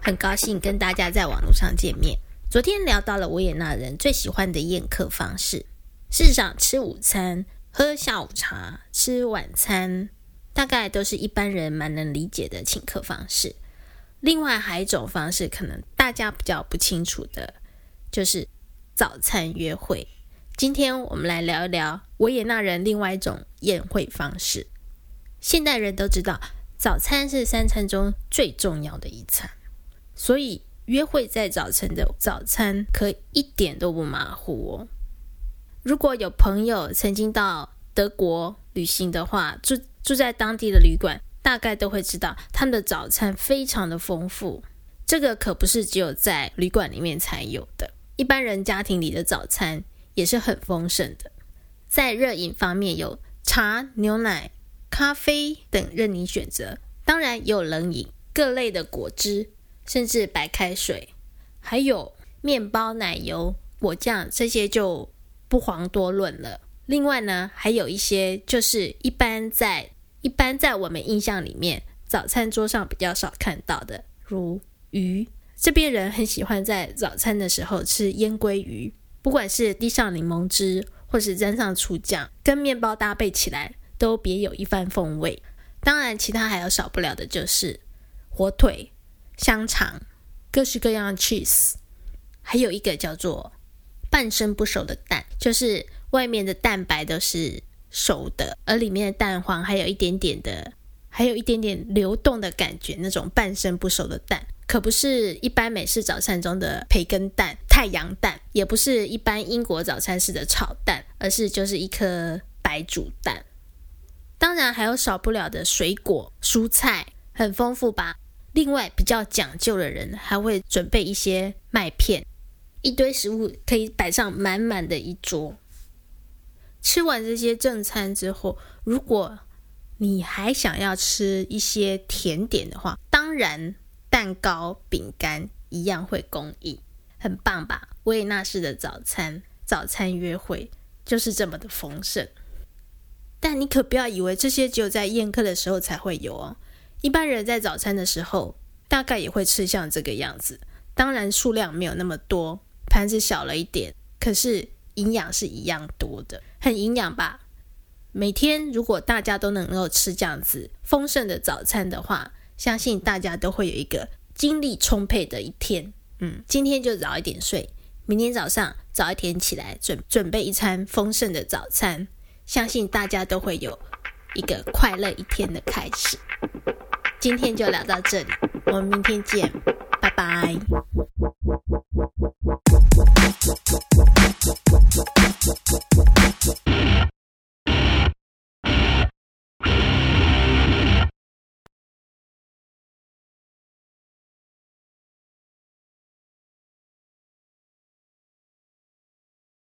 很高兴跟大家在网络上见面。昨天聊到了维也纳人最喜欢的宴客方式，事实上吃午餐、喝下午茶、吃晚餐大概都是一般人蛮能理解的请客方式。另外还有一种方式可能大家比较不清楚的，就是早餐约会。今天我们来聊一聊维也纳人另外一种宴会方式。现代人都知道早餐是三餐中最重要的一餐，所以约会在早晨的早餐可一点都不马虎哦。如果有朋友曾经到德国旅行的话，住在当地的旅馆，大概都会知道他们的早餐非常的丰富。这个可不是只有在旅馆里面才有的，一般人家庭里的早餐也是很丰盛的。在热饮方面有茶、牛奶、咖啡等任你选择，当然也有冷饮，各类的果汁，甚至白开水，还有面包、奶油、果酱，这些就不遑多论了。另外呢，还有一些就是一般在我们印象里面早餐桌上比较少看到的，如鱼。这边人很喜欢在早餐的时候吃腌鲑鱼，不管是滴上柠檬汁或是沾上醋酱，跟面包搭配起来都别有一番风味。当然其他还有少不了的就是火腿、香肠、各式各样的 cheese， 还有一个叫做半生不熟的蛋，就是外面的蛋白都是熟的，而里面的蛋黄还有一点点流动的感觉，那种半生不熟的蛋可不是一般美式早餐中的培根蛋、太阳蛋，也不是一般英国早餐式的炒蛋，而是就是一颗白煮蛋。当然还有少不了的水果、蔬菜，很丰富吧。另外比较讲究的人还会准备一些麦片，一堆食物可以摆上满满的一桌。吃完这些正餐之后，如果你还想要吃一些甜点的话，当然蛋糕、饼干一样会供应，很棒吧？维也纳式的早餐约会就是这么的丰盛。但你可不要以为这些只有在宴客的时候才会有哦，一般人在早餐的时候大概也会吃像这个样子，当然数量没有那么多，盘子小了一点，可是营养是一样多的，很营养吧？每天如果大家都能够吃这样子丰盛的早餐的话，相信大家都会有一个精力充沛的一天。今天就早一点睡，明天早上早一点起来准备一餐丰盛的早餐，相信大家都会有一个快乐一天的开始。今天就聊到这里，我们明天见，拜拜。